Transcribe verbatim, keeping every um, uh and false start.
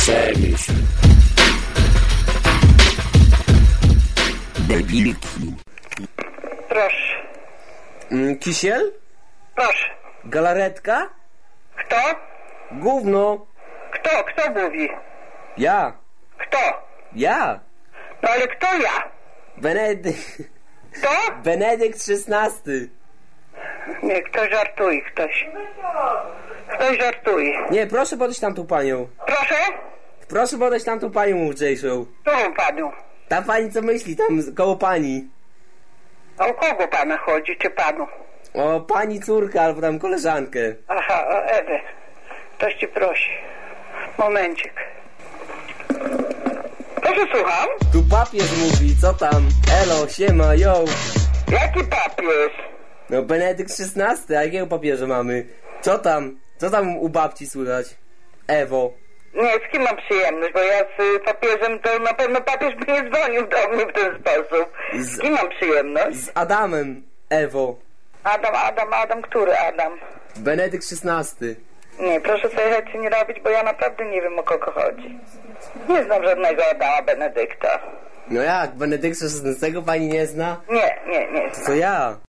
Przemyśl. Debilki. Proszę. Mm, kisiel? Proszę. Galaretka? Kto? Gówno. Kto? Kto mówi? Ja. Kto? Ja. No ale kto ja? Benedykt. Kto? Benedykt szesnasty. Nie, kto żartuje, ktoś. Ktoś żartuje. Nie, proszę podejść tamtą panią. Proszę? Proszę podejść tamtą panią mówczejszą. Którą panią? Ta pani co myśli tam z- koło pani. A o kogo pana chodzi, czy panu? O pani córkę albo tam koleżankę. Aha, o Ewę. Ktoś ci prosi. Momencik. Proszę, słucham? Tu papież mówi, co tam? Elo, siema, yo. Jaki papież? No Benedykt szesnasty, a jakiego papieża mamy? Co tam? Co tam u babci słychać? Ewo. Nie, z kim mam przyjemność, bo ja z y, papieżem to na pewno papież by nie dzwonił do mnie w ten sposób. Z Z- kim mam przyjemność? Z Adamem, Ewo. Adam, Adam, Adam, który Adam? Benedykt szesnasty. Nie, proszę sobie rzeczy nie robić, bo ja naprawdę nie wiem, o kogo chodzi. Nie znam żadnego Adama Benedykta. No jak, Benedykta szesnastego pani nie zna? Nie, nie, nie. To ja.